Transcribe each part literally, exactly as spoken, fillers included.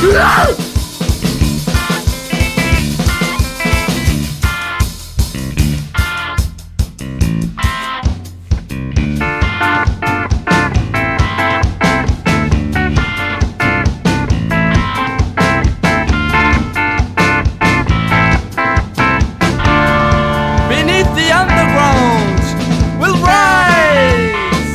Beneath the underground will rise.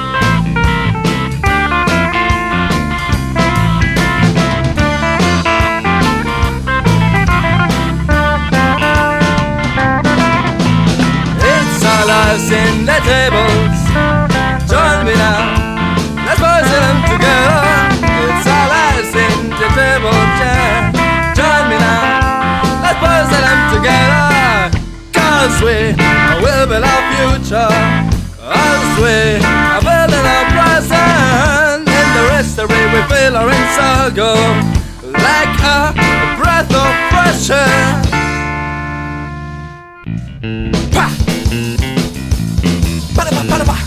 It's all us in the tables. Join me now. Let's put them together. It's all us in the tables. Yeah. Join me now. Let's put them together. Cause we will build our future. As we are building our present. In the history we feel our struggle like a breath of fresh air. Pa! Ba-da-ba, ba-da-ba.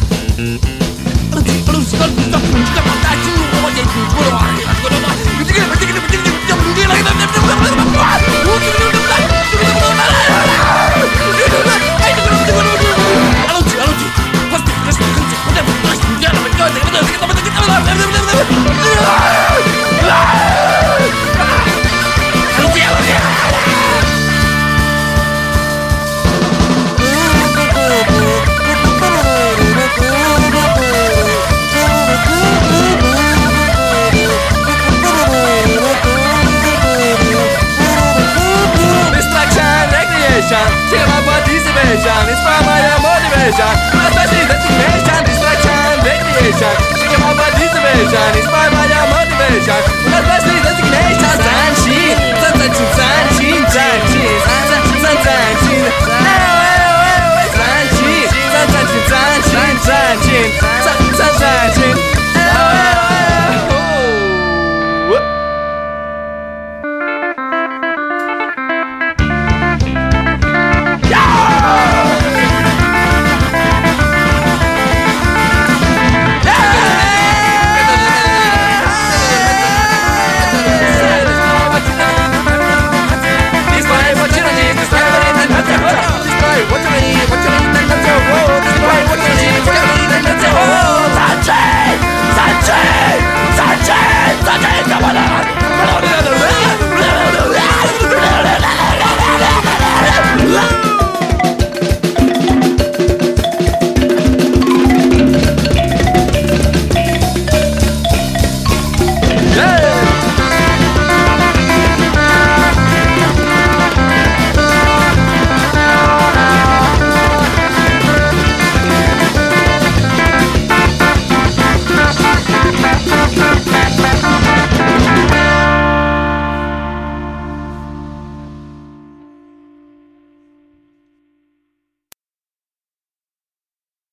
Check my participation, inspire my motivation. Especially destination, distraction, recreation. Check my participation, inspire my motivation.